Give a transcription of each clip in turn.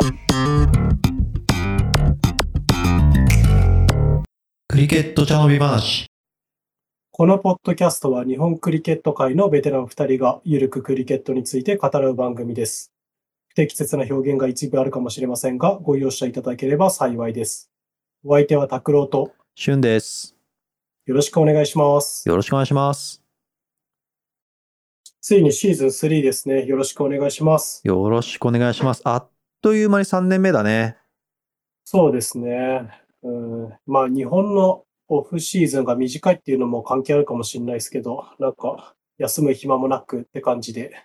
クリケット茶飲み話。 このポッドキャストは日本クリケット界のベテラン2人がゆるくクリケットについて語らう番組です。不適切な表現が一部あるかもしれませんが、ご容赦いただければ幸いです。お相手は拓郎としゅんです。 よろしくお願いします。 よろしくお願いします。 ついにシーズン3ですね。よろしくお願いします。 よろしくお願いします。あっという間に3年目だね。 そうですね。まあ日本のオフシーズンが短いっていうのも関係あるかもしれないですけど、なんか休む暇もなくって感じで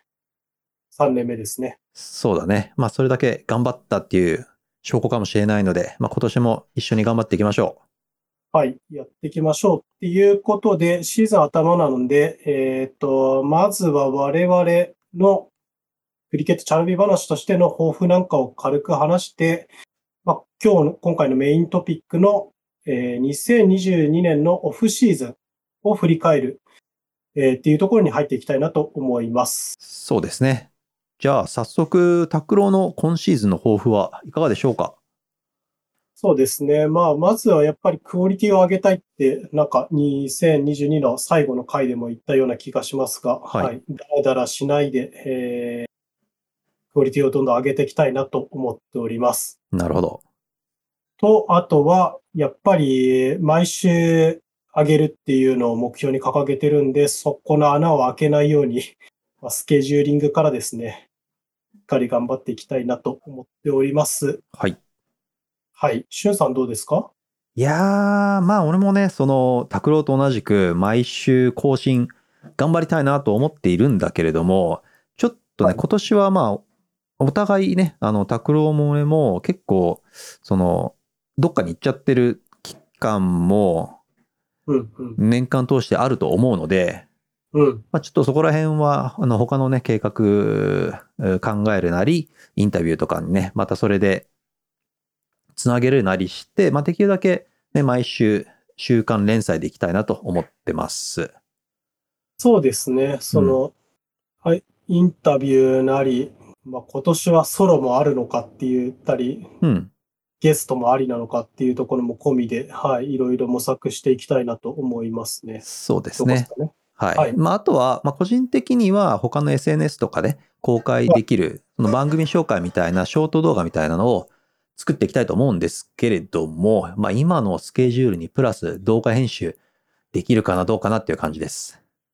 3年目ですね。 そうだね。まあそれだけ頑張ったっていう証拠かもしれないので、まあ今年も一緒に頑張っていきましょはい、やっていきましょうっていうことで、シーズン頭なので、まずは我々のクリケットチャルビ話としての抱負なんかを軽く話して、今回のメイントピックの、2022年のオフシーズンを振り返る、っていうところに入っていきたいなと思います。 う。そうですね。じゃあ早速、拓郎の今シーズンの抱負はいかがでしょうか？ そうですね。まずはやっぱりクオリティを上げたいって、なんか2022の最後の回でも言ったような気がしますが、 はいはい。だらだらしないで、クオリティをどんどん上げていきたいなと思っております。 なるほど。 と、あとは、やっぱり毎週上げるっていうのを目標に掲げてるんで、そこの穴を開けないように、スケジューリングからですね、しっかり頑張っていきたいなと思っております。 はい。 はい。しゅんさんどうですか？ いやー、まあ俺もね、拓郎と同じく毎週更新頑張りたいなと思っているんだけれども、ちょっとね、 はい。 今年はまあ、お互いね、拓郎も俺も結構、どっかに行っちゃってる期間もうんうん。 年間通してあると思うので、 うん。 まあちょっとそこら辺は、他のね、計画考えるなり、インタビューとかにね、またそれでつなげるなりして、まあできるだけね、毎週、週刊連載でいきたいなと思ってます。 そうですね。 うん。 はい、インタビューなり、今年はソロもあるのかって言ったり、 うん。 ゲストもありなのかっていうところも込みで、はい、いろいろ模索していきたいなと思いますね。 そうですね。 どこですかね。 はい。 はい。 まああとは、まあ個人的には他の SNS とかで公開できる、その番組紹介みたいなショート動画みたいなのを作っていきたいと思うんですけれども、まあ今のスケジュールにプラス動画編集できるかなどうかなっていう感じです。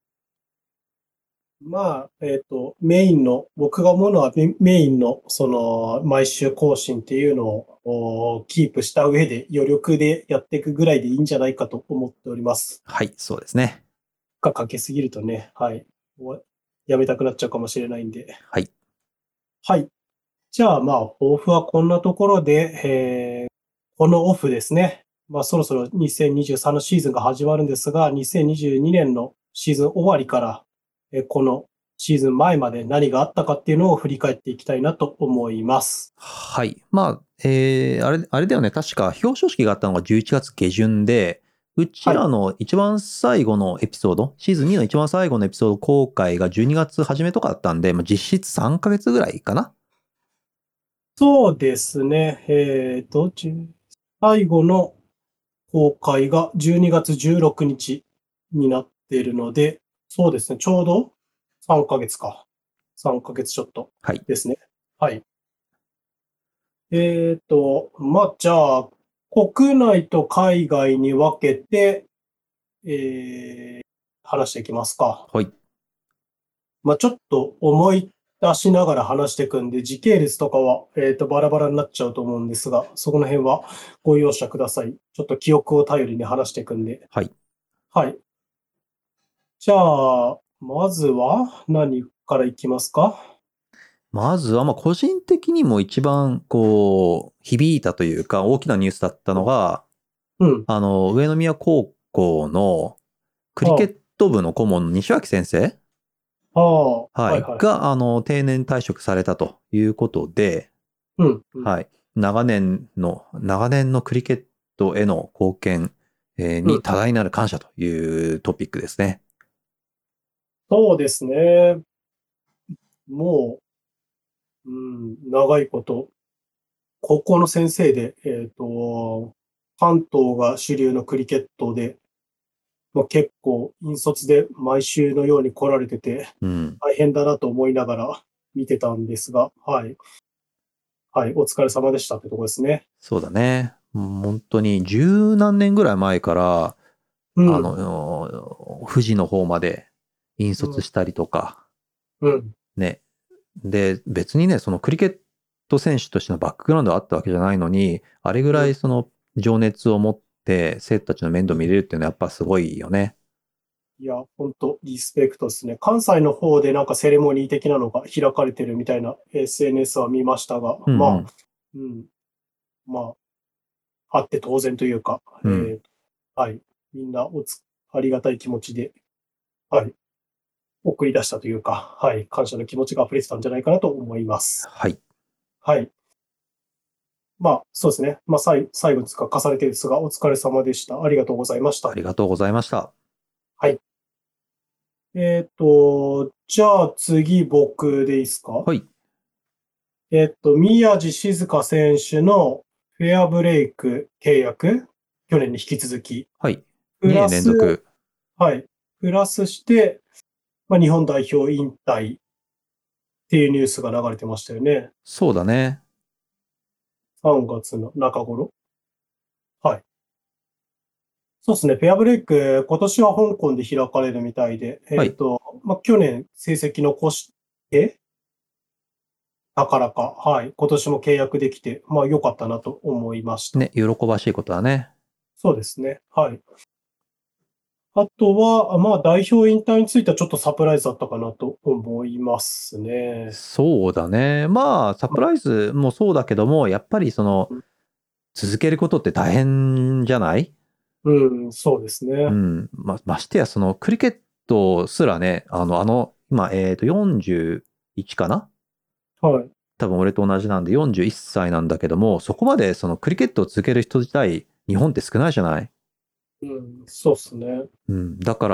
僕が思うのはメインの、毎週更新っていうのをキープした上で余力でやっていくぐらいでいいんじゃないかと思っております。 はい、そうですね。 かけすぎるとね、はい、やめたくなっちゃうかもしれないんで。 はい。 はい。じゃあ、抱負はこんなところで、このオフですね。そろそろ2023のシーズンが始まるんですが、2022年のシーズン終わりから、このシーズン前まで何があったかっていうのを振り返っていきたいなと思います。 はい。まあ、あれだよね。確か表彰式があったのが11月下旬で、うちはい。 らの一番最後のエピソード、シーズン2の一番最後のエピソード公開が12月初めとかだったんで、まあ、実質3ヶ月ぐらいかな。 そうですね。最後の公開が12月16日になっているので、そうですね。ちょうど3ヶ月か。3ヶ月ちょっとはい。 ですね。はい。じゃあ、国内と海外に分けて、話していきますか。 はい。 ちょっと思い出しながら話していくんで、時系列とかは、バラバラになっちゃうと思うんですが、そこの辺はご容赦ください。ちょっと記憶を頼りに話していくんで。 はい。 はい。じゃあ、まずは何からいきますか？ まずは、まあ、個人的にも一番、響いたというか、大きなニュースだったのが、 うん。 上宮高校のクリケあット部の顧問の西脇先生、 あ、はいはい、 はい。 が、定年退職されたということで、 うん、うん。 はい。長年のクリケットへの貢献にうん。 多大なる感謝というトピックですね。 そうですね。もう、長いこと。 高校の先生で、関東が主流のクリケットで、結構、引率で毎週のように来られてて、大変だなと思いながら見てたんですが、はい。はい、お疲れ様でしたってとこですね。 そうだね。本当に十何年ぐらい前から、富士の方まで引率したりとか、ね。で、別にね、そのクリケット選手としてのバックグラウンドがあったわけじゃないのに、あれぐらいその情熱を持って生徒たちの面倒見れるっていうのはやっぱすごいよね。 いや、本当リスペクトですね。関西の方でなんかセレモニー的なのが開かれてるみたいな SNS は見ましたが、まあ、あって当然というか、はい。みんなありがたい気持ちで、はい。送り出したというか、はい。感謝の気持ちが溢れてたんじゃないかなと思います。 はい。 はい。そうですね。最後に書かされてですが、お疲れ様でした。ありがとうございました。 ありがとうございました。 はい。じゃあ次僕でいいですか？ はい。 宮地静香選手のフェアブレイク契約、去年に引き続き。 はい。 プ 2年ラス、 連続。 はい。プラスして、日本代表引退っていうニュースが流れてましたよね。 そうだね。 3月の中頃。はい。そうですね。フェアブレイク、今年は香港で開かれるみたいで、去年成績残してたからか、はい。今年も契約できて、良かったなと思いました。 ね、喜ばしいことだね。 そうですね。はい。あとは、代表引退についてはちょっとサプライズだったかなと思いますね。 そうだね。サプライズもそうだけども、やっぱり続けることって大変じゃない？ そうですね。 ましてや、クリケットすらね、今、41かな？ はい。 多分俺と同じなんで41歳なんだけども、そこまでクリケットを続ける人自体、日本って少ないじゃない？ そうですね。 だから、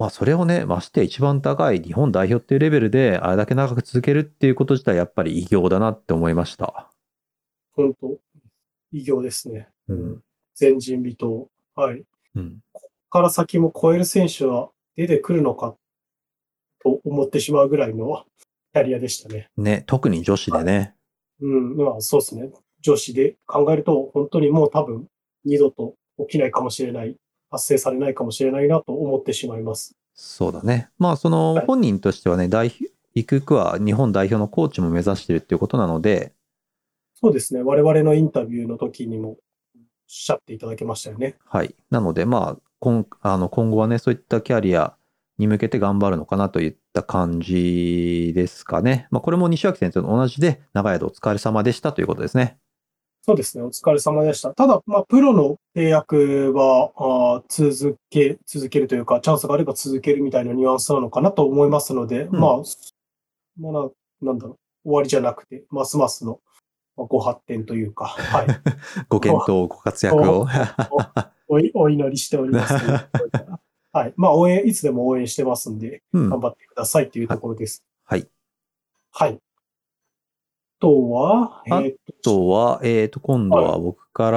それをね、まして一番高い日本代表っていうレベルで、あれだけ長く続けるっていうこと自体、やっぱり偉業だなって思いました。 本当偉業ですね。前人未到。はい。ここから先も超える選手は出てくるのかと思ってしまうぐらいのキャリアでしたね。 ね、特に女子でね。 そうですね。女子で考えると、本当にもう多分二度と起きないかもしれない、達成されないかもしれないなと思ってしまいます。 そうだね。本人としてはね、ゆくゆくは日本代表のコーチも目指してるっていうことなので、 そうですね。我々のインタビューの時にもおっしゃっていただけましたよね。 はい。なので、今後はね、そういったキャリアに向けて頑張るのかなといった感じですかね。これも西脇先生と同じで、長い間お疲れ様でしたということですね。 そうですね。お疲れ様でした。ただ、プロの契約は続けるというか、チャンスがあれば続けるみたいなニュアンスなのかなと思いますので、なんだろう、終わりじゃなくて、ますますのご発展というか、はい。 ご健闘、ご活躍を。 お祈りしておりますというところで。はい。いつでも応援してますんで、頑張ってくださいというところです。 はい。 はい。あとは、 今度は僕から、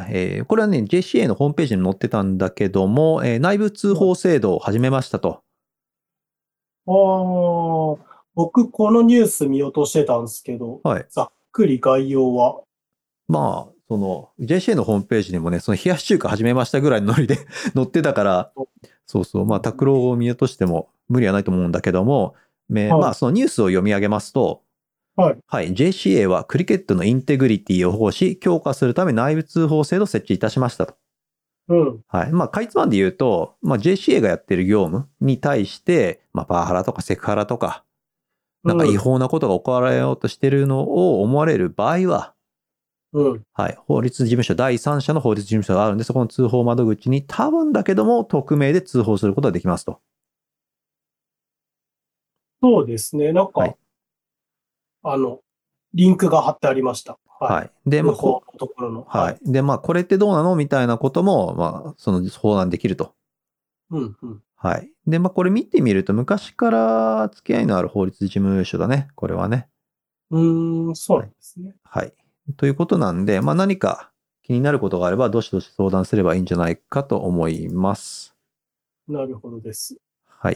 これはね、JCA のホームページに載ってたんだけども、内部通報制度を始めましたと。 僕、このニュース見落としてたんですけど、ざっくり概要は。 JCA のホームページにもね、冷やし中華始めましたぐらいのノリで載ってたから、拓郎を見落としても無理はないと思うんだけども、そのニュースを読み上げますと、JCA はクリケットのインテグリティを保護し、強化するため内部通報制度を設置いたしましたと。かいつまんで言うと、JCA がやってる業務に対して、パワハラとかセクハラとか、なんか違法なことが行われようとしてるのを思われる場合は、法律事務所、第三者の法律事務所があるんで、そこの通報窓口に多分だけども、匿名で通報することができますと。 そうですね。なんか、リンクが貼ってありました。 で、 これってどうなのみたいなことも、相談できると。で、これ見てみると、昔から付き合いのある法律事務所だね。これはね。 そうなんですね。 ということなんで、何か気になることがあれば、どしどし相談すればいいんじゃないかと思います。 なるほどです。 はい。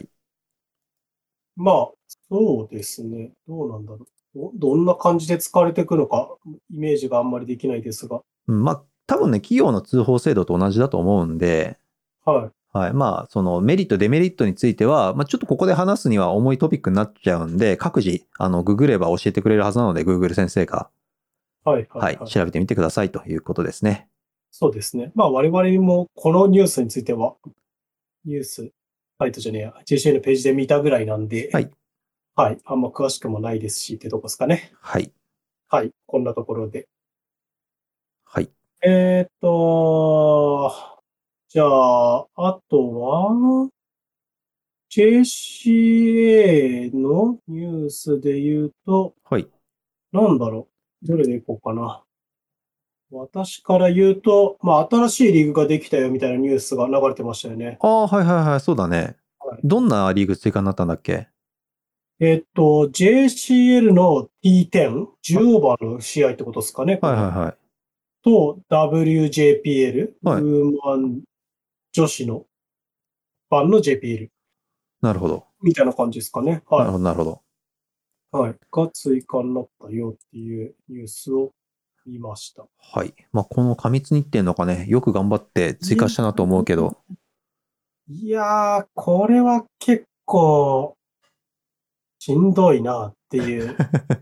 そうですね。どうなんだろう。どんな感じで使われていくのか、イメージがあんまりできないですが。 多分ね、企業の通報制度と同じだと思うんで、 はい。 はい。そのメリット、デメリットについては、ちょっとここで話すには重いトピックになっちゃうんで、各自、ググれば教えてくれるはずなので、Google 先生が、 はい、はい、 はい、 はい。 調べてみてくださいということですね。 そうですね。我々もこのニュースについては、ニュース、サイトじゃねえや、JCA のページで見たぐらいなんで、 はい。 はい。あんま詳しくもないですし、ってとこですかね。 はい。 はい。こんなところで。 はい。 えーっと、じゃあ、あとは、JCA のニュースで言うと、 はい。 なんだろう。どれでいこうかな。私から言うと、新しいリーグができたよみたいなニュースが流れてましたよね。 ああ、はいはいはい、そうだね。 はい。 どんなリーグ追加になったんだっけ？ JCL の T10、 あ、 10オーバーの試合ってことですかね、これ。 はいはいはい。 と、WJPL、 はい。 ウーマン女子の版の JPL なるほど。 みたいな感じですかね。はい。 なるほど、なるほど。 はい。が追加になったよっていうニュースを見ました。 はい。この過密日程の中ね、よく頑張って追加したなと思うけど。 いやー、これは結構しんどいなっていう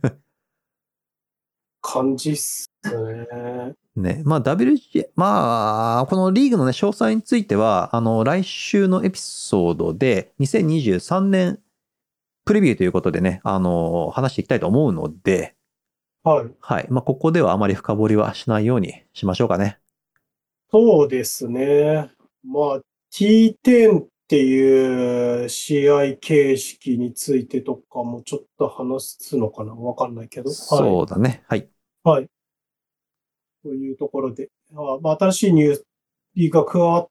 感じっすね。 ね。WG、このリーグのね、詳細については、来週のエピソードで、2023年プレビューということでね、話していきたいと思うので、 はい。 はい。ここではあまり深掘りはしないようにしましょうかね。 そうですね。T10 っていう試合形式についてとかもちょっと話すのかなわかんないけど。はい。 そうだね。はい。 はい。というところで、新しいニューリーが加わって、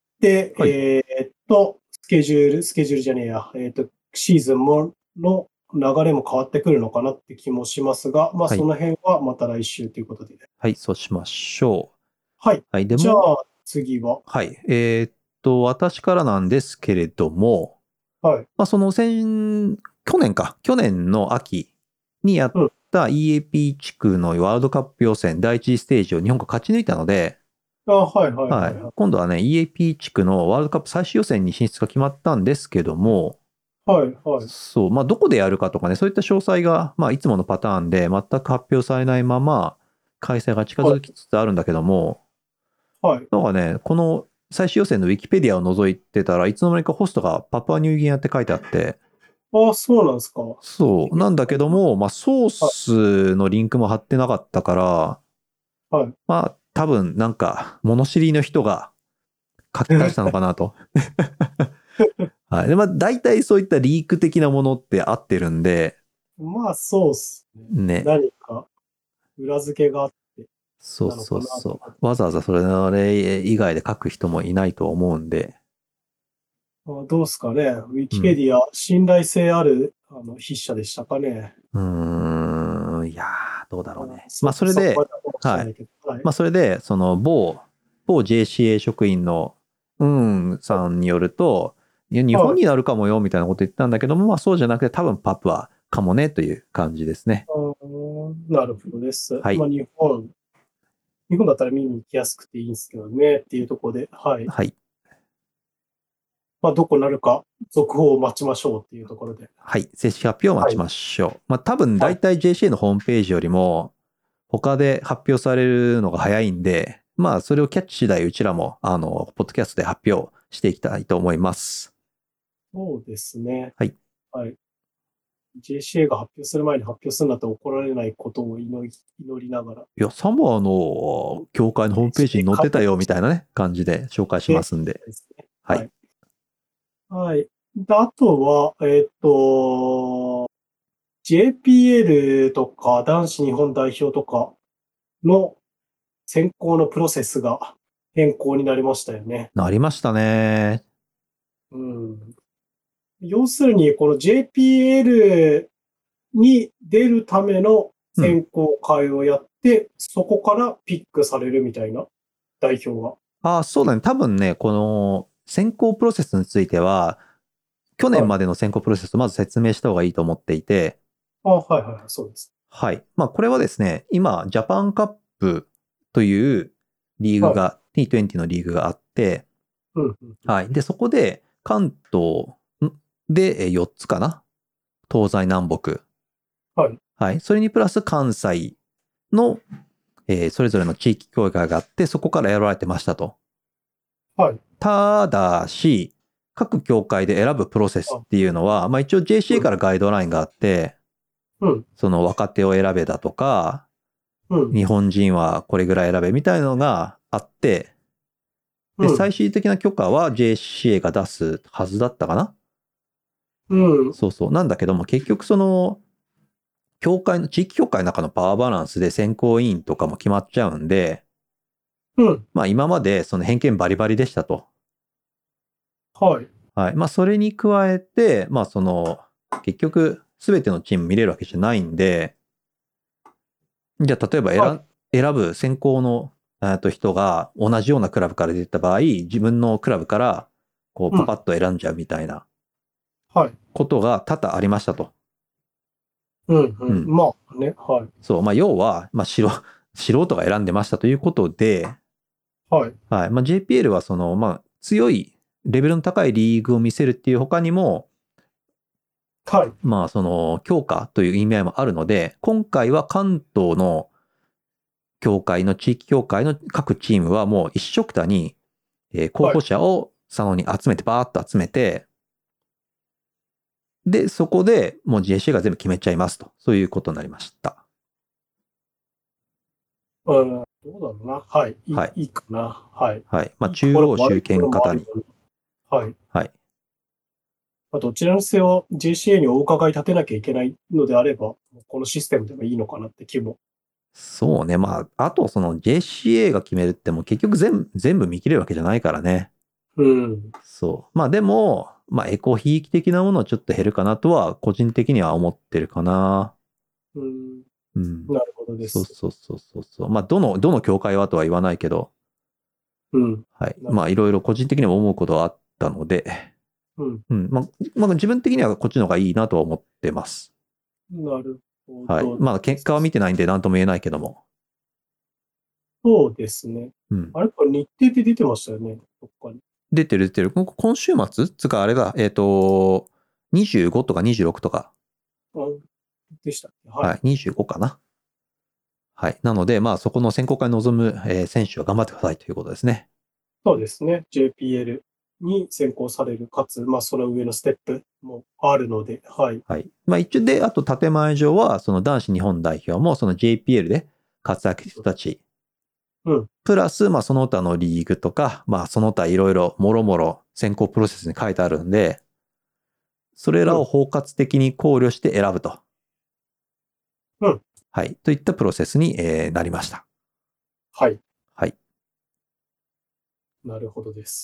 はい。 スケジュールじゃねえや、シーズンの流れも変わってくるのかなって気もしますが、 はい。 その辺はまた来週ということで。 はい。そうしましょう。 はい。 はい。でも、 じゃあ、次は。 はい。私からなんですけれども、 はい。 その去年の秋にやっうん。 た EAP 地区のワールドカップ予選第一ステージを日本が勝ち抜いたので、 はいはいはい。 はいはい。 今度はね、EAP 地区のワールドカップ最終予選に進出が決まったんですけども、 はいはい。 そう、どこでやるかとかね、そういった詳細が、いつものパターンで全く発表されないまま、開催が近づきつつあるんだけども、 はい。 なんかね、この最終予選のウィキペディアを覗いてたらいつの間にかホストがパプアニューギニアって書いてあって、 そうなんですか。 そう、なんだけども、ソーはい。 スのリンクも貼ってなかったから、 はい。 多分なんか、物知りの人が書き足したのかなと。はい。で、大体そういったリーク的なものって合ってるんで、 そうっすね。 ね。 何か裏付けがあってそうなのかなとそうそ思って。 う。わざわざそれ以外で書く人もいないと思うんで、 どうすかね。ウィうん。 キペディア、信頼性ある、筆者でしたかね。 いやー、どうだろうね。それそこまで、 では知らはい。 ないけど。はい。 それで、その某 JCA 職員の、さんによると、いや、日本はい。 になるかもよ、みたいなこと言ったんだけども、そうじゃなくて多分パプアかもね、という感じですね。 なるほどです。 はい。 日本だったら見に行きやすくていいんですけどね、っていうところで、はい。 はい。 どこなるか、続報を待ちましょうっていうところで。 はい。正式発表を待はい。 ちましょう。多分はい。 大体 JCA のホームページよりも、他で発表されるのが早いんで、それをキャッチ次第、うちらも、ポッドキャストで発表していきたいと思います。 そうですね。 はい。 はい。JCA が発表する前に発表するなと怒られないことを祈りながら。 いや、サモアの協会のホームページに載ってたよ、みたいなね、感じで紹介しますんで。 ですね。 はい。 はい。はい。あとは、JPL とか男子日本代表とかの選考のプロセスが変更になりましたよね。 なりましたね。 うん。要するに、この JPL に出るための選考会をやって、そこからピックされるみたいな、代表が。 ああ、そうだね。多分ね、この選考プロセスについては、去年までの選考プロセスをまず説明した方がいいと思っていて、 はいはいはい、そうです。 はい。まあ、これはですね、今、ジャパンカップというリーグが、T20 のリーグがあって、 うんうん。 はい。で、そこで、関東で4つかな、東西南北。 はい。 はい。それにプラス関西の、それぞれの地域協会があって、そこから選ばれてましたと。 はい。 ただし、各協会で選ぶプロセスっていうのは、まあ一応 JCA からガイドラインがあって、 うん。 その若手を選べだとか、 うん。 日本人はこれぐらい選べみたいなのがあって、で、最終的な許可は JCA が出すはずだったかな。 うん。 そうそう。なんだけども、結局その、地域協会の中のパワーバランスで選考委員とかも決まっちゃうんで、 うん。 まあ今までその偏見バリバリでしたと。 はい。 はい。まあそれに加えて、まあその、結局全てのチーム見れるわけじゃないんで、じゃあ例えば選ぶ選考の人が同じようなクラブから出た場合、自分のクラブからこうパパッと選んじゃうみたいなはい。 ことが多々ありましたと。 うん。 うん。 まあね。はい。 そう。まあ要は、まあ素人が選んでましたということで、 はい。 はい。まあ JPL はその、まあ強いレベルの高いリーグを見せるっていう他にも、 はい。 まあその強化という意味合いもあるので、今回は関東の地域協会の各チームはもう一緒くたに、候補者を佐野にバーッと集めて、で、そこでもう JCA が全部決めちゃいますと。そういうことになりました。 どうだろうな。はい。 はい。 いいかな。はい。 はい。まあ中央集権型に。 はい。 はい。 どちらにせよ JCA にお伺い立てなきゃいけないのであれば、このシステムでもいいのかなって気も。 そうね。まあ、あとその JCA が決めるっても結局全部見切れるわけじゃないからね。 うん。 そう。まあでも、まあエコひいき的なものはちょっと減るかなとは個人的には思ってるかな。 うん。 うん。 なるほどです。 そう。まあどの協会はとは言わないけど、 うん。 はい。まあいろいろ個人的にも思うことはあったので、 うん。 うん。まあ自分的にはこっちの方がいいなとは思ってます。 なるほど。 はい。まあ結果は見てないんで何とも言えないけども。 そうですね。 うん。 あれ、これ日程で出てましたよね。どっかに。 出てる。今週末つかあれだ、25とか26とか。 あでしたっけ。 はい。25かな。はい。なので、まあそこの選考会に臨む、選手は頑張ってくださいということですね。 そうですね。JPL に選考される、かつ、まあ、その上のステップもあるので、はい。 はい。まあ一応で、あと建前上は、その男子日本代表もその JPL で活躍した人たち、 うん。 プラス、まあその他のリーグとか、まあその他いろいろもろもろ選考プロセスに書いてあるんで、それらを包括的に考慮して選ぶと。 うん。 はい。といったプロセスに、なりました。 はい。 はい。 なるほどです。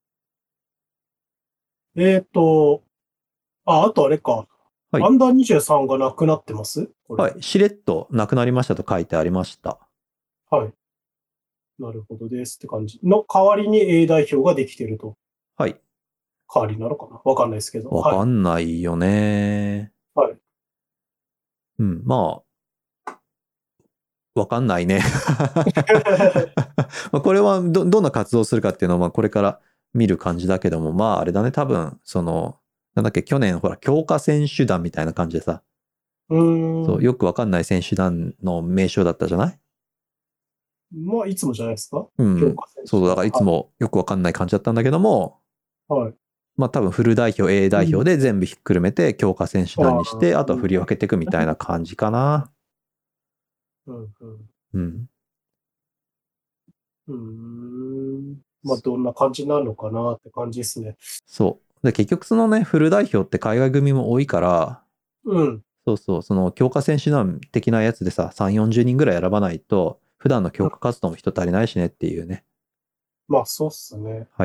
えっと、あとあれか。 はい。 アンダー23がなくなってますこれ。 はい。しれっとなくなりましたと書いてありました。 はい。なるほどですって感じ。の代わりに A 代表ができてると。 はい。 代わりなのかなわかんないですけど。 わかんないよね。 はい。 うん。まあ、わかんないね。まあこれはどんな活動をするかっていうのは、まあこれから見る感じだけども、まああれだね、多分、なんだっけ、去年ほら、強化選手団みたいな感じでさ、そう、よくわかんない選手団の名称だったじゃない？ まあ、いつもじゃないですかうん。 強化選手。 そう、だからいつもよくわかんない感じだったんだけども、 はい。 まあ多分フル代表、A 代表で全部ひっくるめて強化選手団にして、あとは振り分けていくみたいな感じかな。 うん。 うん。 まあ、どんな感じなのかなって感じですね。 そう。で、結局そのね、フル代表って海外組も多いから、 うん。 その強化選手団的なやつでさ、3、40人ぐらい選ばないと、普段の強化活動も人足りないしねっていうね。 まあ、そうっすね。 はい。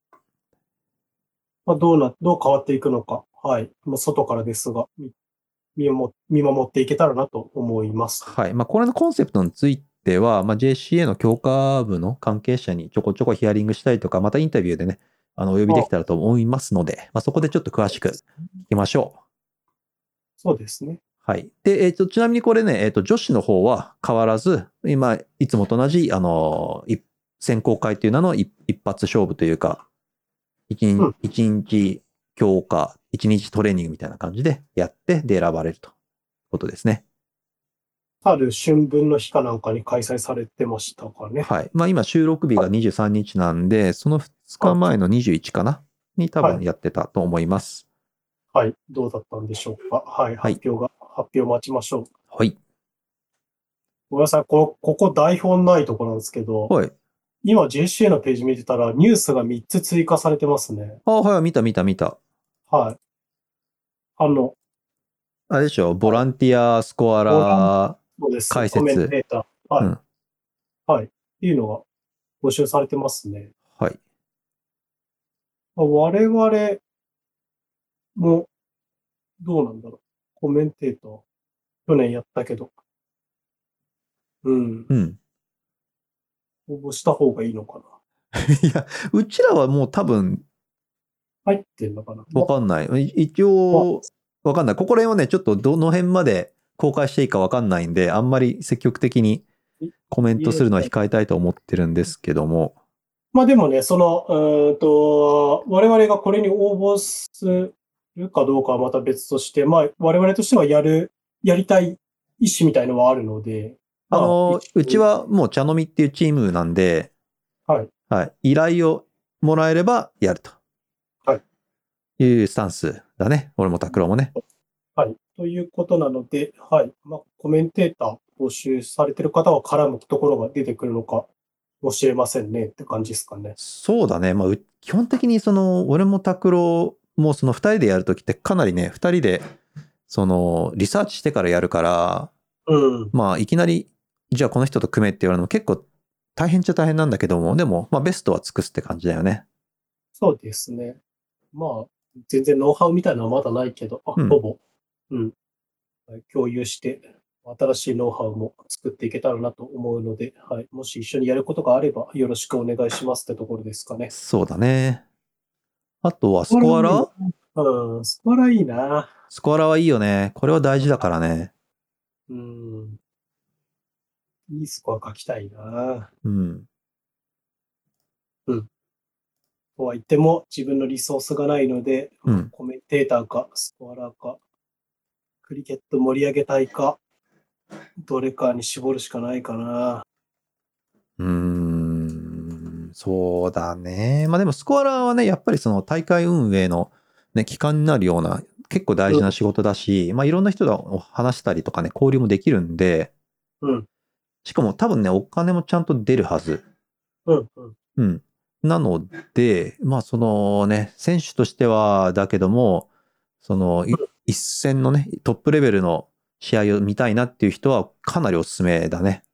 まあ、どう変わっていくのか。はい。もう外からですが、 見守っていけたらなと思います。 はい。これのコンセプトについては、JCA の強化部の関係者にちょこちょこヒアリングしたりとか、またインタビューでね、お呼びできたらと思いますので、そこでちょっと詳しく聞きましょう。 そうですね。 はい。で、ちなみにこれね、女子の方は変わらず、今、いつもと同じ、選考会という名の一発勝負というか、一日強化、一日トレーニングみたいな感じでやって、で選ばれるということですね。 春春分の日かなんかに開催されてましたかね。 はい。今収録日が23日なんで、その2日前の21かなに多分やってたと思います。 はい。どうだったんでしょうか。はい。発表待ちましょう。 はい。 ごめんなさい。ここ台本ないところなんですけど、 はい。 今 JCA のページ見てたらニュースが3つ追加されてますね。 はい、見た。 はい。 あれでしょ、ボランティアスコアラ解説。 コメンテーター。はい。はい。っていうのが募集されてますね。 はい。 我々も、どうなんだろう。コメンテーター。去年やったけど。うん。応募した方がいいのかな。 いや、うちらはもう多分、 入ってんのかな。 わかんない。一応、わかんない。ここら辺はね、ちょっとどの辺まで公開していいかわかんないんで、あんまり積極的にコメントするのは控えたいと思ってるんですけども。 でもね、我々がこれに応募するかどうかはまた別として、我々としてはやりたい意思みたいのはあるので。 うちはもう茶飲みっていうチームなんで、 はい。 はい。依頼をもらえればやると。 はい。 いうスタンスだね。俺も拓郎もね。 はい。ということなので、はい。コメンテーター募集されてる方は絡むところが出てくるのかもしれませんねって感じですかね。 そうだね。基本的に俺も拓郎も二人でやるときってかなりね、二人で、リサーチしてからやるから、いきなり、じゃあこの人と組めって言われるのも結構大変っちゃ大変なんだけども、でも、ベストは尽くすって感じだよね。 そうですね。全然ノウハウみたいなのはまだないけど、ほぼ、共有して、新しいノウハウも作っていけたらなと思うので、はい。もし一緒にやることがあれば、よろしくお願いしますってところですかね。 そうだね。あとはスコアラ？ スコアラいいな。 スコアラはいいよね。これは大事だからね。 いいスコア書きたいな。とは言っても、自分のリソースがないので、コメンテーターか、スコアラーか、クリケット盛り上げたいか、どれかに絞るしかないかな。 そうだね。でもスコアラーはね、やっぱりその大会運営のね、機関になるような結構大事な仕事だし、いろんな人と話したりとかね、交流もできるんで、しかも多分ね、お金もちゃんと出るはず。なので、選手としてはだけども、一戦のね、トップレベルの試合を見たいなっていう人はかなりおすすめだね。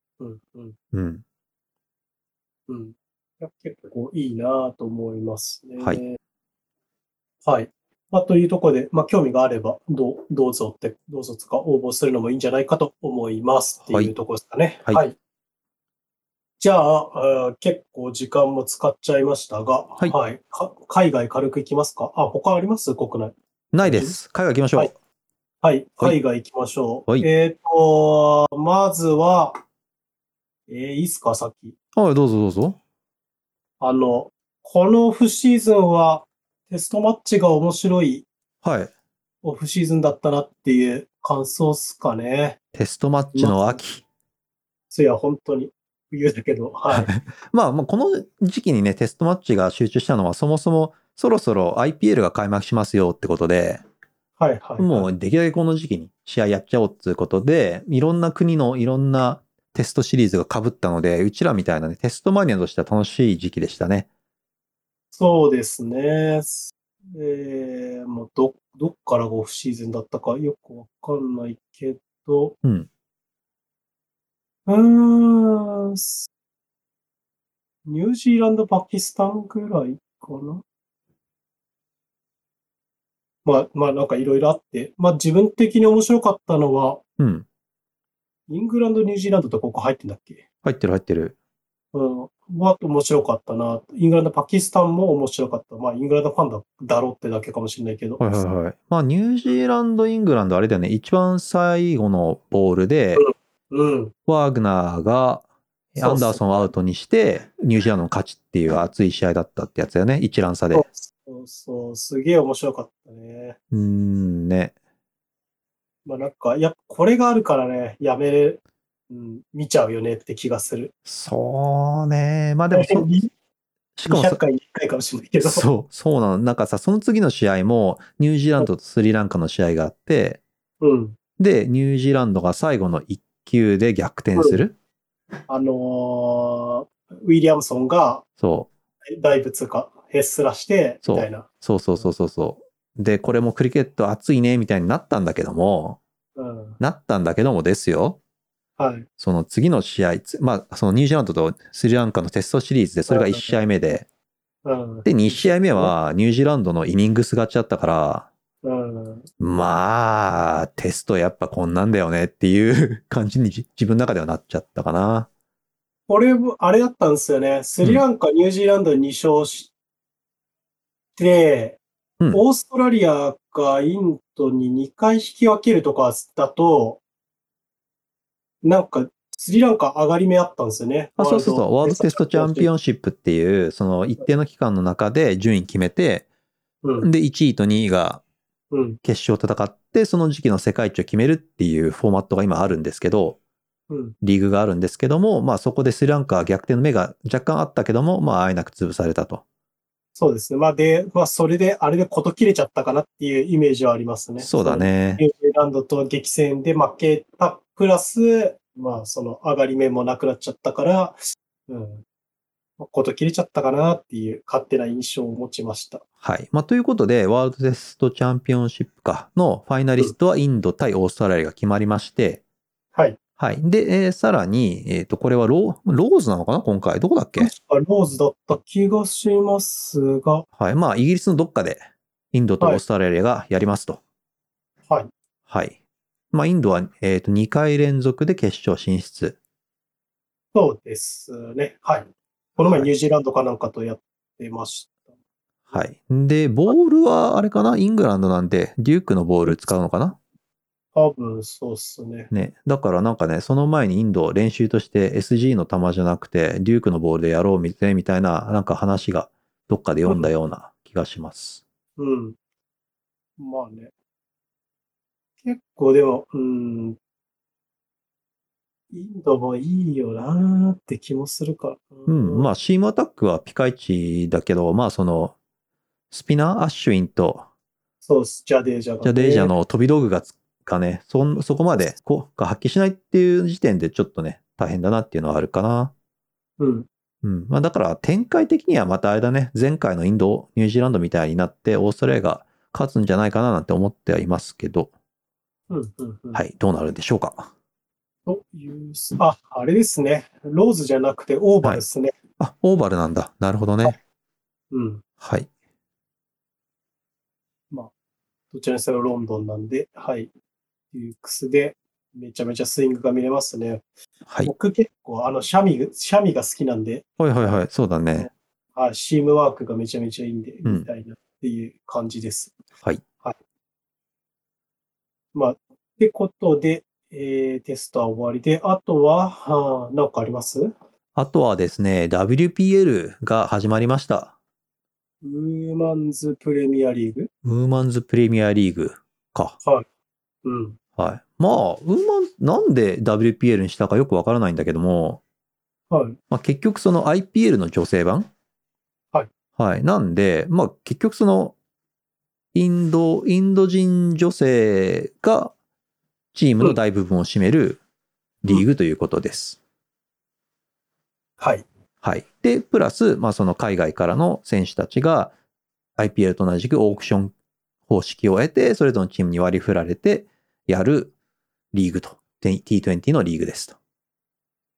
結構いいなと思いますね。 はい。 はい。というところで、興味があれば、どうぞつか応募するのもいいんじゃないかと思いますっていうところですかね。はい。じゃあ、結構時間も使っちゃいましたが、はい。海外軽く行きますか？他あります？国内。 ないです。海外行きましょう。 はい。海外行きましょう。 はい。 まずは、いいっすか、さっき。 はい、どうぞどうぞ。 このオフシーズンはテストマッチが面白いオフシーズンだったなっていう感想っすかね。 テストマッチの秋。 いや、本当に冬だけど、はい。 この時期にね、テストマッチが集中したのは、そもそもそろそろ IPL が開幕しますよってことで、もうできるだけこの時期に試合やっちゃおうっていうことで、いろんな国のいろんなテストシリーズが被ったので、うちらみたいなね、テストマニアとしては楽しい時期でしたね。 そうですね。もうどっからがオフシーズンだったかよくわかんないけど、ニュージーランド、パキスタンぐらいかな。 なんかいろいろあって、自分的に面白かったのは、 うん。 イングランド、ニュージーランドとここ入ってんだっけ？ 入ってる入ってる。 面白かったな。イングランド、パキスタンも面白かった。イングランドファンだろうってだけかもしれないけど。 はいはいはい。まあ、ニュージーランド、イングランド、あれだよね。一番最後のボールで、 うん。 ワーグナーがアンダーソンをアウトにして、ニュージーランドの勝ちっていう熱い試合だったってやつだよね。一覧差で。 すげえ面白かったね。 ね。 なんか、これがあるからね、見ちゃうよねって気がする。 そうね。まあでもしかも 200回に1回かもしれないけど。 そうなの。なんかさ、その次の試合も、ニュージーランドとスリランカの試合があって、 うん。 で、ニュージーランドが最後の1球で逆転する。 ウィリアムソンが、 そ大仏か、ヘッスラして、みたいな。 そう。で、これもクリケット熱いね、みたいになったんだけども、ですよ。 はい。 その次の試合、そのニュージーランドとスリランカのテストシリーズで、それが1試合目で、で、2試合目はニュージーランドのイニングス勝ちだったから、テストやっぱこんなんだよねっていう感じに自分の中ではなっちゃったかな。 これ、あれだったんですよね。スリランカ、ニュージーランドに2勝して、オーストラリアがインドに2回引き分けるとかだと、なんか、スリランカ上がり目あったんですよね。 そう。ワールドテストチャンピオンシップっていう、その一定の期間の中で順位決めて、で、1位と2位が決勝戦って、その時期の世界一を決めるっていうフォーマットが今あるんですけど、リーグがあるんですけども、そこでスリランカは逆転の目が若干あったけども、あえなく潰されたと。 そうですね。それで、あれで事切れちゃったかなっていうイメージはありますね。 そうだね。 ニュージーランドと激戦で負けた、プラス、その上がり目もなくなっちゃったから、事切れちゃったかなっていう勝手な印象を持ちました。 はい。ということで、ワールドテストチャンピオンシップのファイナリストはインド対オーストラリアが決まりまして、 はい。 はい。で、さらに、これはローズなのかな今回。どこだっけ？ ローズだった気がしますが。 はい。イギリスのどっかで、インドとオーストラリアがやりますと。 はい。 はい。インドは、2回連続で決勝進出。 そうですね。はい。この前ニュージーランドかなんかとやってました。 はい。で、ボールはあれかなイングランドなんで、デュークのボール使うのかな？ 多分そうっすね。 だからなんかね、その前にインド練習として SG の球じゃなくて、デュークのボールでやろうみたいな、なんか話がどっかで読んだような気がします。 結構でも、インドもいいよなーって気もするから。 シームアタックはピカイチだけど、その、スピナー、アッシュインと、 そうっす、ジャデージャの飛び道具がね、そこまで効果発揮しないっていう時点でちょっとね、大変だなっていうのはあるかな。だから展開的にはまたあれだね、前回のインド、ニュージーランドみたいになって、オーストラリアが勝つんじゃないかななんて思ってはいますけど、はい、どうなるんでしょうか。 あれですね。ローズじゃなくてオーバルですね。 オーバルなんだ。なるほどね。はい。 どちらにせよロンドンなんで、はい。ユークスでめちゃめちゃスイングが見れますね。はい。僕結構シャミが好きなんで。 はい。そうだね。 チームワークがめちゃめちゃいいんで、みたいなっていう感じです。 はい。 ってことで、テストは終わりで、あとは、何かあります？ あとはですね、WPL が始まりました。 ウーマンズプレミアリーグ？ ウーマンズプレミアリーグか。 はい。 はい。なんで WPL にしたかよくわからないんだけども、 はい。 結局その IPL の女性版？ はい。 はい。なんで、結局その、インド人女性がチームの大部分を占めるリーグということです。 はい。 はい。で、プラス、その海外からの選手たちが IPL と同じくオークション方式を得て、それぞれのチームに割り振られてやるリーグと、T20 のリーグですと。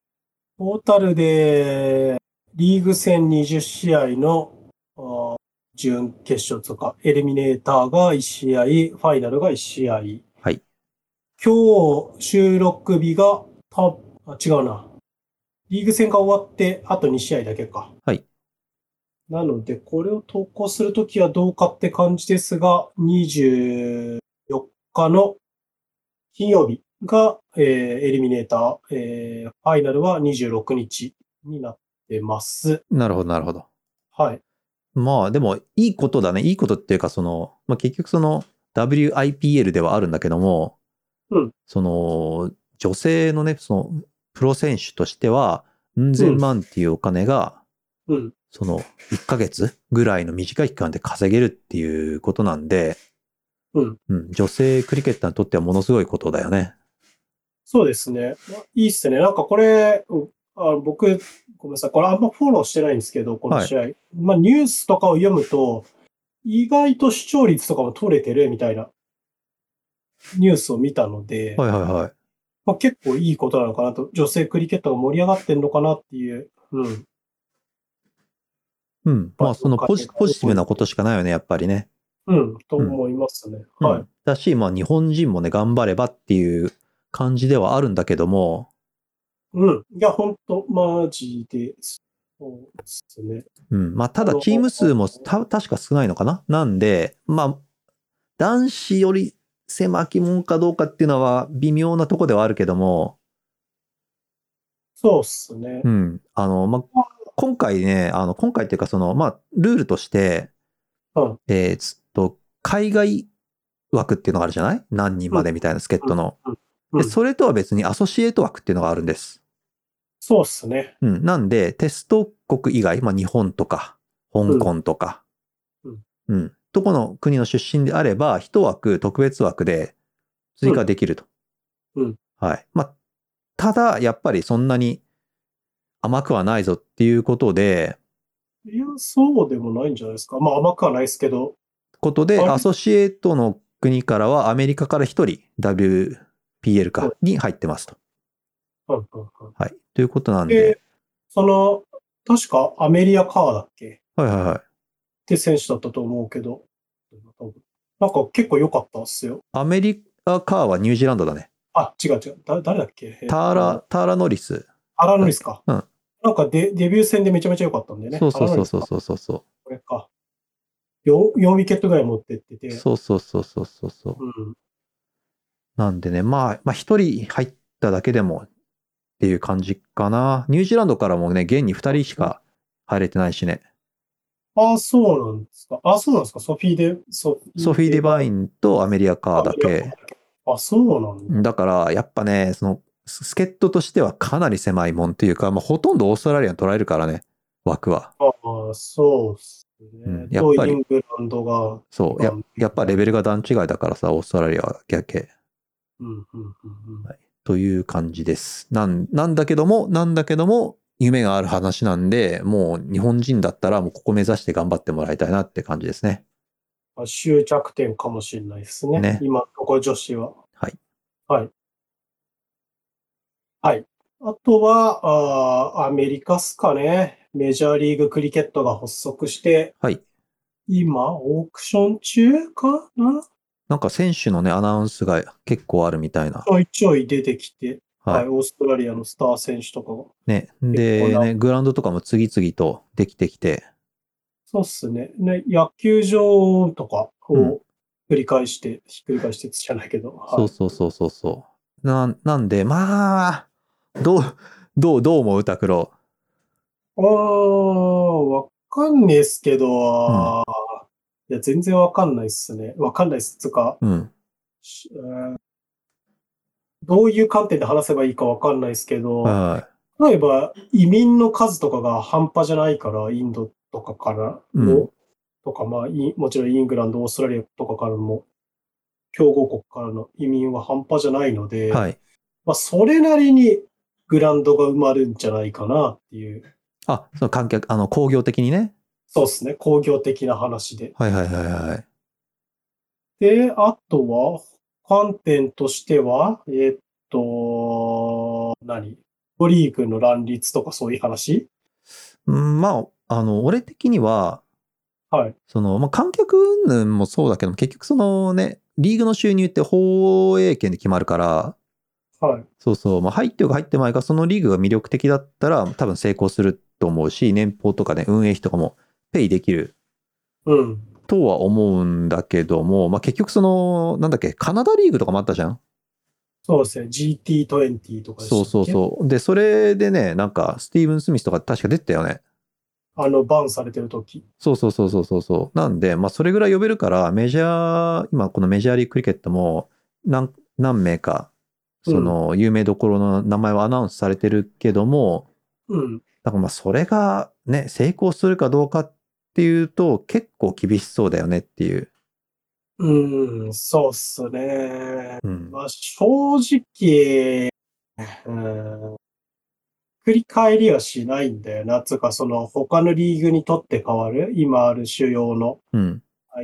トータルで、リーグ戦20試合の準決勝とか、エリミネーターが1試合、ファイナルが1試合。 はい。 今日、収録日が、違うな。リーグ戦が終わって、あと2試合だけか。 はい。 なので、これを投稿するときはどうかって感じですが、24日の金曜日が、エリミネーター、ファイナルは26日になってます。 なるほど、なるほど。 はい。 まあ、でも、いいことだね。いいことっていうか、まあ、結局WIPL ではあるんだけども、 うん。 女性のね、プロ選手としては、うん千万っていうお金が、 うん。 1ヶ月ぐらいの短い期間で稼げるっていうことなんで、 うん。 女性クリケッターにとってはものすごいことだよね。 そうですね。いいっすね。なんかこれ、僕、ごめんなさい。これあんまフォローしてないんですけど、この試合。まあニュースとかを読むと、意外と視聴率とかも取れてるみたいなニュースを見たので、 はいはいはい。 まあ、結構いいことなのかなと。女性クリケットが盛り上がってんのかなっていう。うん。 うん。まあ、ポジティブなことしかないよね、やっぱりね。 うん、と思いますね。はい。 だし、まあ、日本人もね、頑張ればっていう感じではあるんだけども、 うん。いや、ほんと、マジで、そうですね。 まあ、ただチーム数も確か少ないのかななんで、まあ、男子より狭き門かどうかっていうのは微妙なとこではあるけども、 そうっすね。 まあ、今回ね、今回っていうかまあ、ルールとして、 うん。 海外枠っていうのがあるじゃない何人までみたいな助っ人の。で、 うん。 それとは別にアソシエイト枠っていうのがあるんです。 そうっすね。 なんで、テスト国以外、まあ、日本とか、香港とか、どこの国の出身であれば、一枠、特別枠で追加できると。はい。まあ、ただ、やっぱりそんなに甘くはないぞっていうことで、 いや、そうでもないんじゃないですか。まあ甘くはないですけど。 アソシエイトの国からはアメリカから一人 WPL かに入ってますと。はい。ということなんで。 確かアメリア・カーだっけはいはいはい。 って選手だったと思うけど。なんか結構良かったっすよ。 アメリカカーはニュージーランドだね。 あ、違う。誰だっけターラノリス。 アラノリスか。 うん。 なんかデビュー戦でめちゃめちゃ良かったんでね。 そうアラノリスか。 そう。 これか。4ウィケットぐらい持ってってて。 そう。なんでね、まあ一人入っただけでもっていう感じかな。ニュージーランドからもね、現に2人しか入れてないしね。 そうなんですか。そうなんですか。ソフィー・デバイデバインとアメリアカーだけ。 そうなんだ。 だから、やっぱね、助っ人としてはかなり狭いもんっていうか、まあ、ほとんどオーストラリアに取られるからね、枠は。 そうっすね。 やっぱり。 イングランドが。 そう。やっぱレベルが段違いだからさ、オーストラリアは逆。はい。という感じです。なんだけども、夢がある話なんで、もう日本人だったらもうここ目指して頑張ってもらいたいなって感じですね。 終着点かもしれないですね。 ね。 今、ここ女子は。 はい。 はい。はい。あとは、アメリカっすかね。メジャーリーグクリケットが発足して、 はい。 今、オークション中かななんか選手のね、アナウンスが結構あるみたいな。 ちょいちょい出てきて、 はい。 オーストラリアのスター選手とかが。 ね。でね、グラウンドとかも次々とできてきて。 そうっすね。野球場とかを繰り返して、ひっくり返してじゃないけど。はい、 そう。なんで、まあ、どう思う拓郎。 わかんねえっすけど、 うん。 いや、全然わかんないっすね。わかんないっす。つうか、 うん。 どういう観点で話せばいいかわかんないっすけど、 は例えば移民の数とかが半端じゃないから、インドとかからい。うん。 とか、まあ、もちろんイングランド、オーストラリアとかからも、強豪国からの移民は半端じゃないので、 はい。 まあ、それなりにグラウンドが埋まるんじゃないかなっていう。 あ、その観客、工業的にね。 そうですね。工業的な話で。 はい。 で、あとは、観点としては、リーグの乱立とかそういう話。 まあ、俺的には、 はい。 まあ、観客云々もそうだけども、結局リーグの収入って放映権で決まるから、 はい。 そうそう、まあ、入ってようが入ってまいが、そのリーグが魅力的だったら、多分成功すると思うし、年俸とかね、運営費とかもペイできるうん。 とは思うんだけども、まあ、結局なんだっけ、カナダリーグとかもあったじゃん。 そうですね。GT20 とかでそうしたっけ？ そうそう。で、それでね、なんか、スティーブン・スミスとか確か出てたよね。 バンされてる時。 そうそうそうそうそうそう。なんで、まあ、それぐらい呼べるから、今このメジャーリーグクリケットも何名か、 うん。 有名どころの名前はアナウンスされてるけども、 うん。 だからまあ、それがね、成功するかどうかっていうと、結構厳しそうだよねっていう。 うん、そうっすね。 うん。 まあ、正直、うん、繰り返りはしないんだよな。つうか、他のリーグにとって変わる、今ある主要のうん。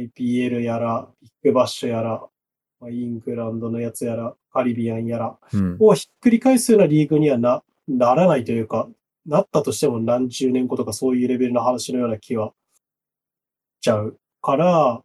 IPL やら、ビッグバッシュやら、まあイングランドのやつやら、カリビアンやら、 うん。 をひっくり返すようなリーグにはならないというか、なったとしても何十年後とかそういうレベルの話のような気はしちゃうから、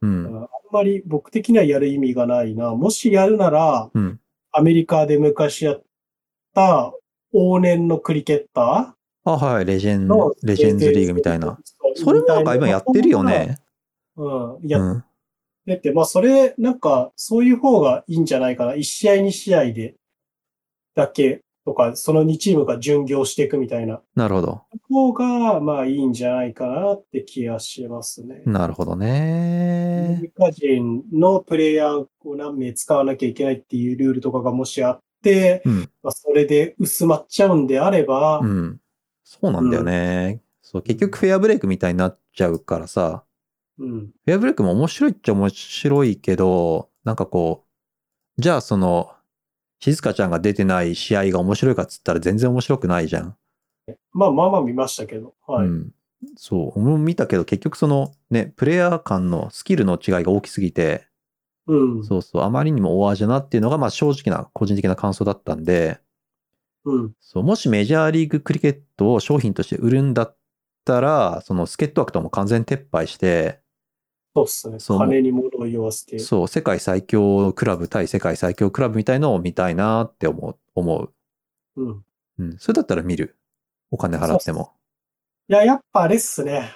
うん。 あんまり僕的にはやる意味がないな。もしやるなら、 うん。 アメリカで昔やった往年のクリケッタあ、はい。 ーのレジェンズリーグみたいな。それもなんか今やってるよね。 やっうん。 てて、まあそれ、なんか、そういう方がいいんじゃないかな。1試合2試合でだけとか、その2チームが巡業していくみたいななるほど。 方が、まあいいんじゃないかなって気がしますね。 なるほどアメね。 リカ人のプレイヤーを何名使わなきゃいけないっていうルールとかがもしあって、 うん。 まあ、それで薄まっちゃうんであれば、 うん。そうなんだようん、 ね。そう、結局うん、 フェアブレイクみたいになっちゃうからさ、 うん、 フェアブレイクも面白いっちゃ面白いけど、なんかじゃあ静香ちゃんが出てない試合が面白いかっつったら全然面白くないじゃん。 まあまあまあ見ましたけど、はい。 うん。そう、俺も見たけど結局プレイヤー間のスキルの違いが大きすぎて、 うん、 そうそう、あまりにも大味だなっていうのが、まあ正直な個人的な感想だったんで、 うん、 そう、もしメジャーリーグクリケットを商品として売るんだったら、その助っ人枠とも完全撤廃して、 そうっすね。 そう、 金に物を言わせて。 そう、世界最強クラブ対世界最強クラブみたいのを見たいなって思う。 うん。 うん。それだったら見る。お金払そうっす。 っても。 いや、やっぱあれっすね。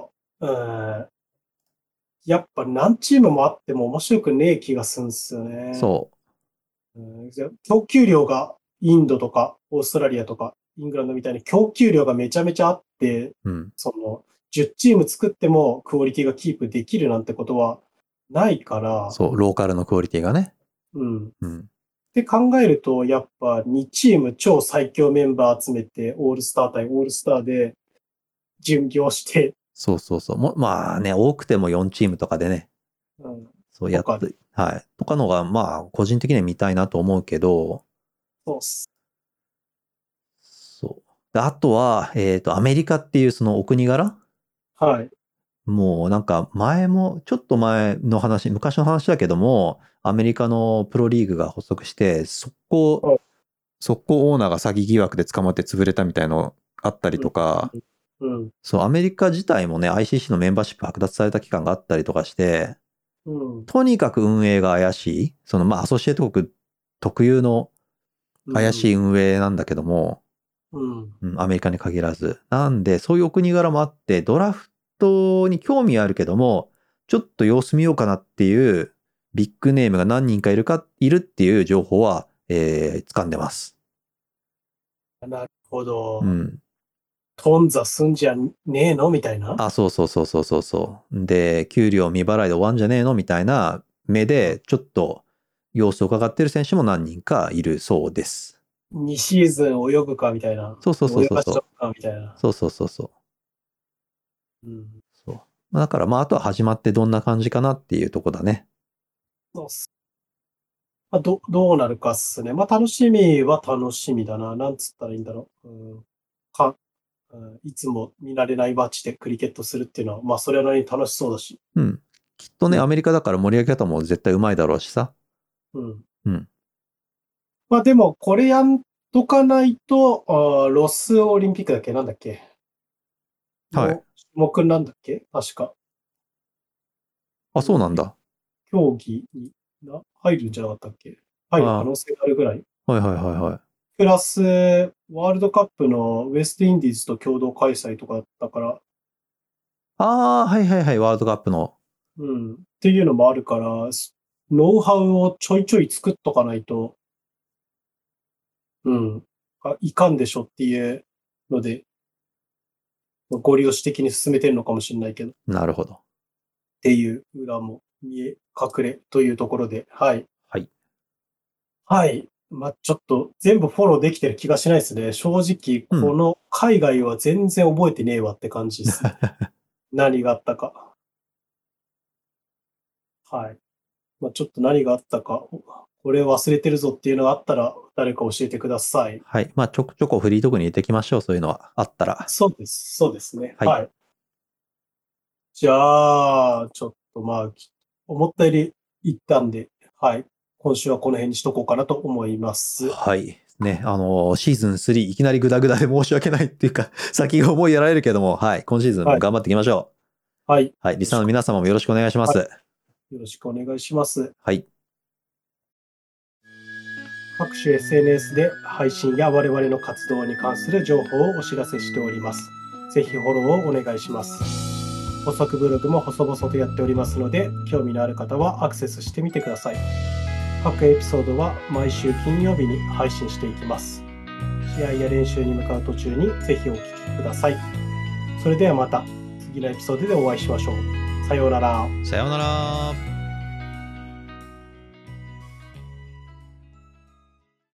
やっぱ何チームもあっても面白くねえ気がするんすよね。 そ供給量がインドとかオーストラリアとかイングランドみたいに供給量がめちゃめちゃあって、 う。うん。 10チーム作ってもクオリティがキープできるなんてことはないから、 そう、ローカルのクオリティがね。 うん。っうん。 て考えると、やっぱ2チーム超最強メンバー集めて、オールスター対オールスターで巡業して、 そうそうそう。まあね、多くても4チームとかでね、 うん、 そうやとか、 って、はい。とかのが、まあ、個人的には見たいなと思うけど、 そうっす。 そう。であとは、アメリカっていうそのお国柄はい。 もうなんかちょっと前の話、昔の話だけども、アメリカのプロリーグが発足して、 はい。 速攻オーナーが詐欺疑惑で捕まって潰れたみたいのあったりうん。 とか、 うん。 そう、アメリカ自体もね、ICC のメンバーシップ剥奪された期間があったりとかして、 うん。 とにかく運営が怪しい、まあ、アソシエイト国特有のうん。 怪しい運営なんだけども、 うん。 うん、アメリカに限らず。なんで、そういうお国柄もあって、ドラフトに興味あるけども、ちょっと様子見ようかなっていうビッグネームが何人かいるっていう情報は、掴んでます。 なるほど。 うん。 頓挫すんじゃねえのみたいな。 あ、そうそうそうそうそうそう。で、給料未払いで終わんじゃねえのみたいな目うん。 で、ちょっと様子を伺ってる選手も何人かいるそうです。 2シーズン泳ぐかみたいな。 そうそうそう泳がしとそうそう。 くかみたいな。 そうそうそうそう。 うん。 そう。まあだからまああとは始まってどんな感じかなっていうとこだね。 そうっす。まあ、どうなるかっすね。まあ、楽しみは楽しみだな。なんつったらいいんだろう。か、いつも見られない街でクリケットするっていうのは、まあ、それなりに楽しそうだし。 うん。きっとね、アうん。 メリカだから盛り上げ方も絶対うまいだろうしさ。 うん。 うん。 まあ、でも、これやんとかないと、ロスオリンピックだっけなんだっけはい。 の種目なんだっけ確か。 あ、そうなんだ。 競技に入るんじゃなかったっけ？入る可能性があるぐらい。 はいはいはいはい。 プラス、ワールドカップのウェストインディーズと共同開催とかだったから、 ああ、はいはいはい、ワールドカップの。 っていうのもあるから、ノウハウをちょいちょい作っとかないと、いかんでしょっていうので、ご利用し的に進めてるのかもしれないけど、っなるほど。 ていう裏も見え隠れというところで、はい。 はい。 はい。ちょっと全部フォローできてる気がしないですね。正直、この海外は全然覚えてねえわって感じですね。何があったか。はい。ちょっと何があったか、これ忘れてるぞっていうのがあったら、誰か教えてください。 はい。まあ、ちょこフリートークに入れていきましょう。そういうのはあったら。 そうです。そうですね。 はいはい。じゃあ、ちょっと思ったより行ったんで、はい。今週はこの辺にしとこうかなと思います。 はい。ね、シーズン3いきなりグダグダで申し訳ないっていうか、先が思いやられるけども、はい。今シーズンも頑張っていきましょう。 はい。 はい。リスナーの皆様もよろしくお願いします。 よろしくお願いします。 はい。 各種 SNS で配信や我々の活動に関する情報をお知らせしております。ぜひフォローをお願いします。補足ブログも細々とやっておりますので、興味のある方はアクセスしてみてください。各エピソードは毎週金曜日に配信していきます。試合や練習に向かう途中にぜひお聞きください。それではまた次のエピソードでお会いしましょう。さようなら。 さようなら。